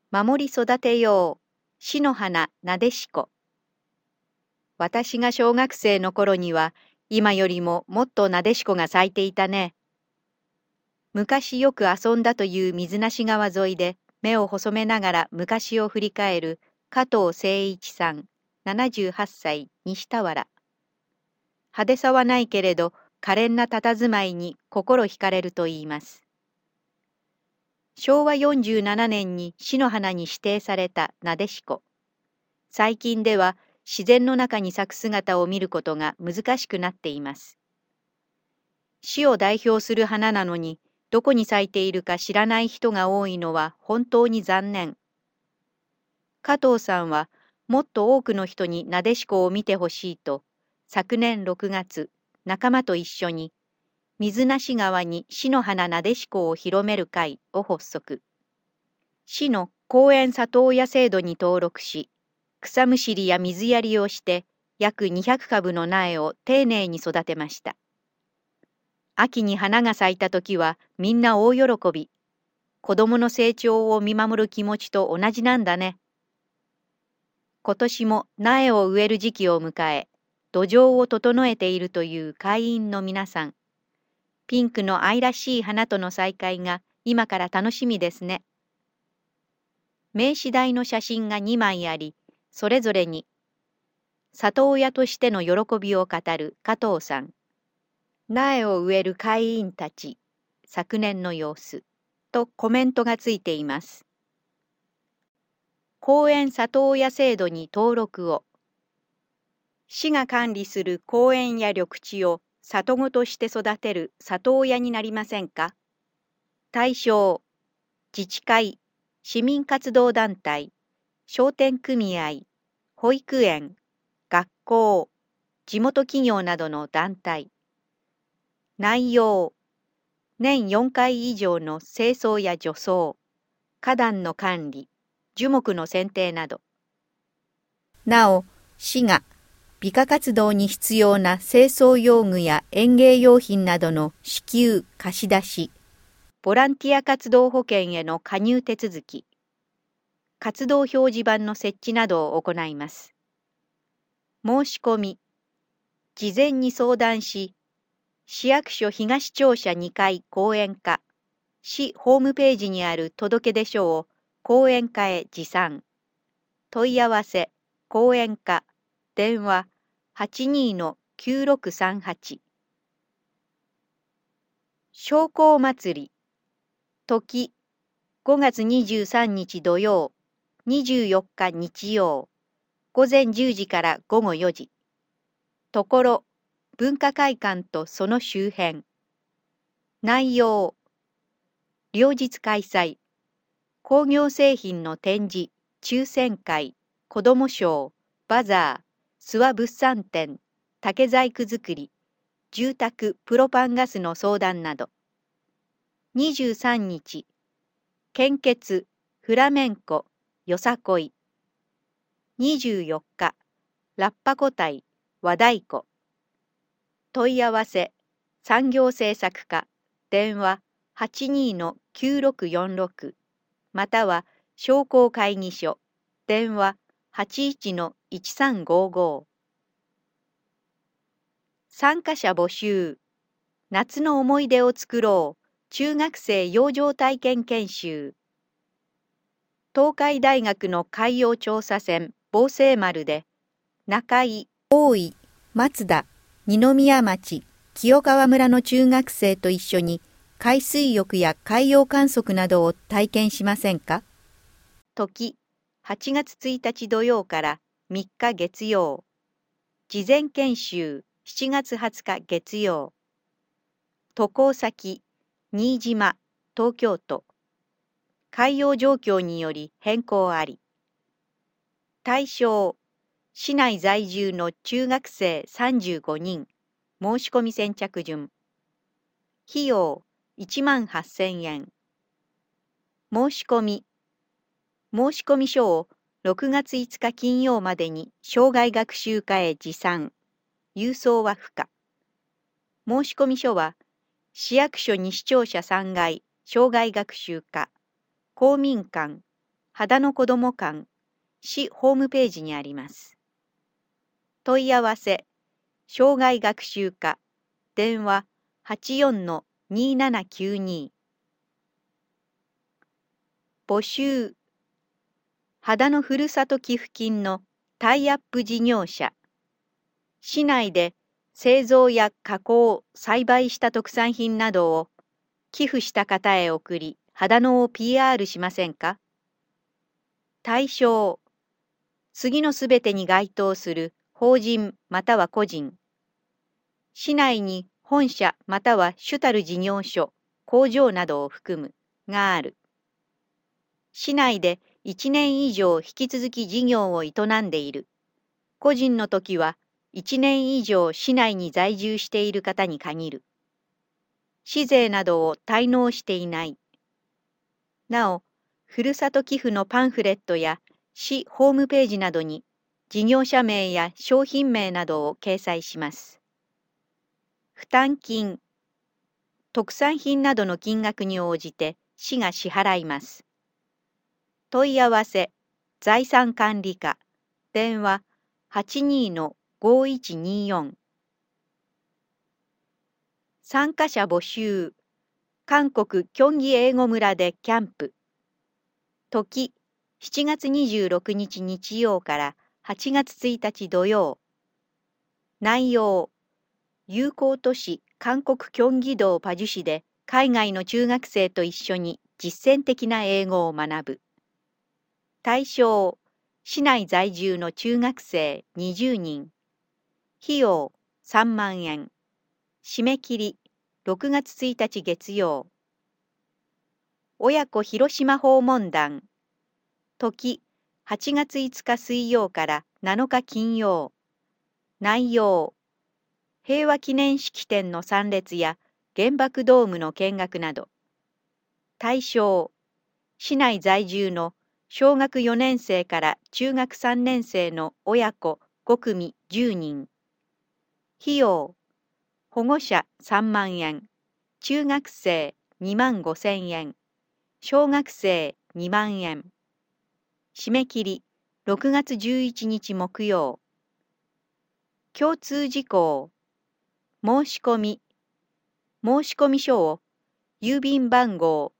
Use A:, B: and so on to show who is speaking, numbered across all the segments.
A: 守り育てよう。死の花なでしこ。私が小学生の頃には、今よりももっとなでしこが咲いていたね。昔よく遊んだという水無川沿いで目を細めながら昔を振り返る加藤誠一さん、78歳、西田原。派手さはないけれど、可憐な佇まいに心惹かれると言います。昭和47年に市の花に指定されたなでしこ。最近では自然の中に咲く姿を見ることが難しくなっています。市を代表する花なのに、どこに咲いているか知らない人が多いのは本当に残念。加藤さんはもっと多くの人になでしこを見てほしいと、昨年6月、仲間と一緒に水無川に市の花なでしこを広める会を発足。市の公園里親制度に登録し、草むしりや水やりをして約200株の苗を丁寧に育てました。秋に花が咲いた時はみんな大喜び。子供の成長を見守る気持ちと同じなんだね。今年も苗を植える時期を迎え、土壌を整えているという会員の皆さん。ピンクの愛らしい花との再会が今から楽しみですね。名刺台の写真が2枚あり、それぞれに里親としての喜びを語る加藤さん。苗を植える会員たち、昨年の様子とコメントがついています。公園里親制度に登録を。市が管理する公園や緑地を里子として育てる里親になりませんか？対象、自治会、市民活動団体、商店組合、保育園、学校、地元企業などの団体。内容、年4回以上の清掃や除草、花壇の管理、樹木の剪定など。なお、市が美化活動に必要な清掃用具や園芸用品などの支給・貸し出し、ボランティア活動保険への加入手続き、活動表示板の設置などを行います。申し込み、事前に相談し、市役所東庁舎2階講演課、市ホームページにある届出書を講演課へ持参。問い合わせ、講演課、電話82-9638。商工祭り、時、5月23日土曜、24日日曜、午前10時から午後4時。ところ、文化会館とその周辺。内容、両日開催。工業製品の展示、抽選会、子ども賞、バザー、諏訪物産展、竹細工作り、住宅プロパンガスの相談など。23日、献血、フラメンコ、よさこい。24日、ラッパ個体、和太鼓。問い合わせ、産業政策課、電話82-9646。または商工会議所、電話81-1355。参加者募集。夏の思い出を作ろう。中学生養生体験研修。東海大学の海洋調査船防星丸で、中井、大井、松田、二宮町、清川村の中学生と一緒に海水浴や海洋観測などを体験しませんか？時、8月1日土曜から3日月曜。事前研修、7月20日月曜。渡航先、新島、東京都。海洋状況により変更あり。対象、市内在住の中学生35人。申し込み先着順。費用、18,000円。申し込み。申込書を6月5日金曜までに生涯学習課へ持参。郵送は不可。申込書は、市役所西庁舎3階生涯学習課、公民館肌の子ども館、市ホームページにあります。問い合わせ、障害学習課、電話84-2792。募集、肌のふるさと寄付金のタイアップ事業者。市内で製造や加工、栽培した特産品などを寄付した方へ送り、肌のを PR しませんか？対象、次のすべてに該当する法人または個人。市内に本社または主たる事業所、工場などを含むがある。市内で1年以上引き続き事業を営んでいる。個人の時は1年以上市内に在住している方に限る。市税などを滞納していない。なお、ふるさと寄付のパンフレットや市ホームページなどに事業者名や商品名などを掲載します。負担金、特産品などの金額に応じて市が支払います。問い合わせ、財産管理課、電話82-5124。参加者募集、韓国キョンギ英語村でキャンプ。時、7月26日日曜から8月1日土曜。内容、友好都市韓国キョンギ道パジュ市で海外の中学生と一緒に実践的な英語を学ぶ。対象、市内在住の中学生20人。費用3万円。締め切り6月1日月曜。親子広島訪問団。時、8月5日水曜から7日金曜。内容、平和記念式典の参列や原爆ドームの見学など。対象、市内在住の小学4年生から中学3年生の親子5組10人。費用、保護者3万円、中学生2万5千円、小学生2万円。締め切り6月11日木曜。共通事項、申し込み書を郵便番号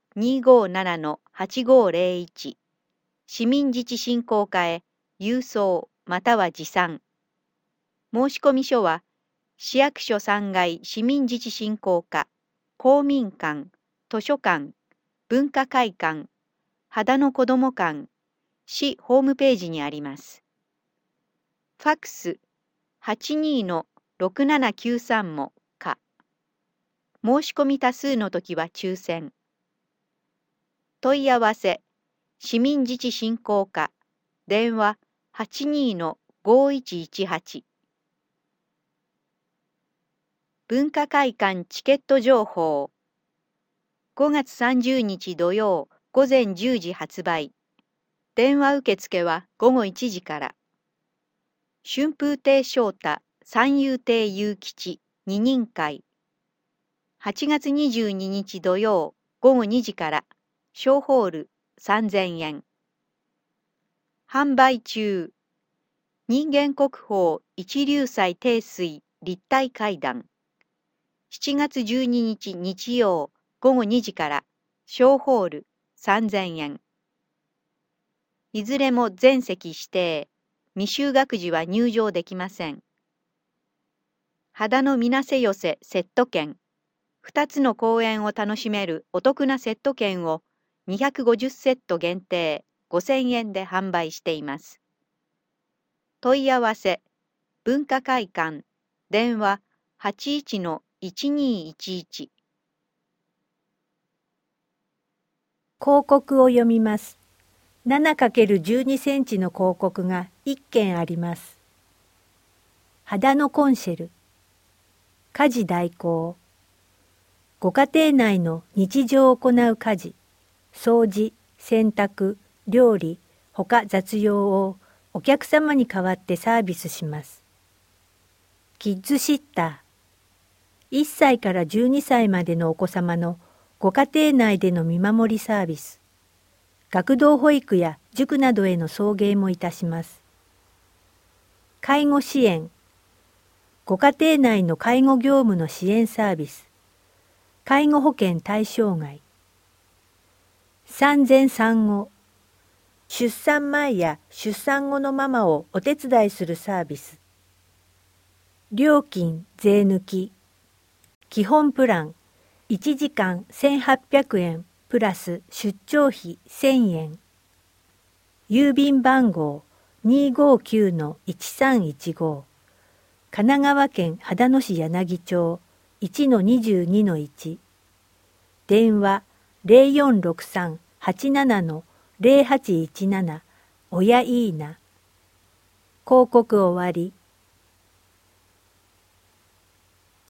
A: 257-8501市民自治振興課へ郵送または持参。申し込み書は市役所3階市民自治振興課、公民館、図書館、文化会館、肌の子ども館、市ホームページにあります。ファックス82-6793もか。申し込み多数の時は抽選。問い合わせ、市民自治振興課、電話82-5118。文化会館チケット情報。5月30日土曜午前10時発売。電話受付は午後1時から。春風亭昇太、三遊亭祐吉、二人会。8月22日土曜午後2時から。小ホール3000円。販売中。人間国宝一龍斎庭水立体階段。7月12日日曜午後2時から。小ホール3000円。いずれも全席指定。未就学児は入場できません。肌の水瀬寄せセット券。2つの公演を楽しめるお得なセット券を250セット限定5000円で販売しています。問い合わせ、文化会館、電話81-1211。
B: 広告を読みます。7×12 センチの広告が1件あります。肌のコンシェル、家事代行、ご家庭内の日常を行う家事、掃除、洗濯、料理、他雑用をお客様に代わってサービスします。キッズシッター、1歳から12歳までのお子様のご家庭内での見守りサービス。 学童保育や塾などへの送迎もいたします。介護支援、ご家庭内の介護業務の支援サービス、介護保険対象外。産前産後、出産前や出産後のママをお手伝いするサービス。料金税抜き。基本プラン、1時間1800円プラス出張費1000円。郵便番号259-1315。神奈川県秦野市柳町 1-22-1。電話0463-87-0817。親いいな。広告終わり。